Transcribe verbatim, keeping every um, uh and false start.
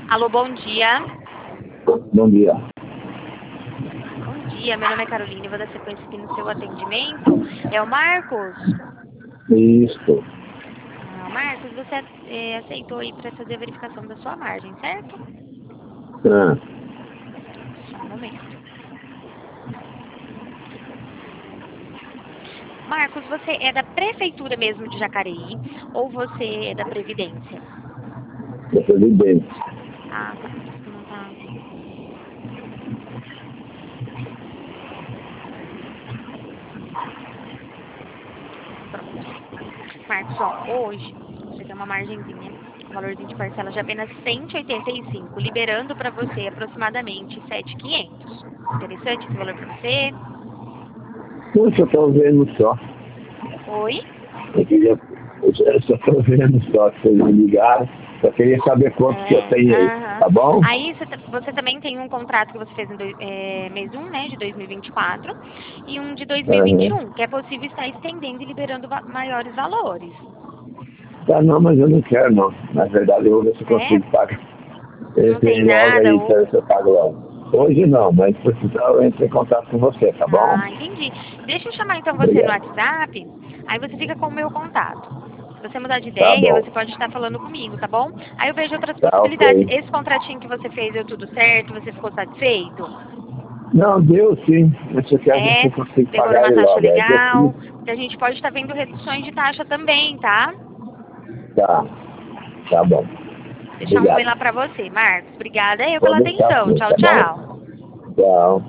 Alô, bom dia. Bom dia. Bom dia, meu nome é Carolina e vou dar sequência aqui no seu atendimento. É o Marcos? Isso. Ah, Marcos, você é, aceitou aí para fazer a verificação da sua margem, certo? Ah, Só um momento. Marcos, você é da Prefeitura mesmo de Jacareí ou você é da Previdência? da Previdência. Ah, tá. Isso não tá... Pronto. Marcos, ó, hoje você tem uma margenzinha, um valorzinho de parcela de apenas cento e oitenta e cinco, liberando para você aproximadamente sete mil e quinhentos. Interessante esse valor para você? Puxa, eu estou vendo só. Oi? Eu queria. Eu só estou vendo só que vocês me ligaram. Só queria saber quanto que eu É, tenho aí. aham. Tá bom? Aí você, ta- você também tem um contrato que você fez em dois, é, mês um, né, de dois mil e vinte e quatro, e um de dois mil e vinte e Aham. um, que é possível estar estendendo e liberando va- maiores valores. Tá, não, mas eu não quero, não. Na verdade, eu vou ver se eu É, consigo pagar. não Esse tem aí logo nada, aí, ou... se eu pago logo. Hoje não, mas se precisar, eu entro em contato com você, tá bom? Ah, entendi. Deixa eu chamar então você no Obrigado. WhatsApp, aí você fica com o meu contato. Se você mudar de Tá ideia, bom. você pode estar falando comigo, tá bom? Aí eu vejo outras Tá, possibilidades. ok. Esse contratinho que você fez deu tudo certo? Você ficou satisfeito? Não, deu sim. Eu só quero ver se É, eu consigo pegou pagar numa ele taxa logo. É legal. desse. A gente pode estar vendo reduções de taxa também, tá? Tá, tá bom. Deixar um oi Obrigado. lá pra você, Marcos. Obrigada eu pela Pode deixar atenção. assim, Tchau, tá bom? tchau. Tchau.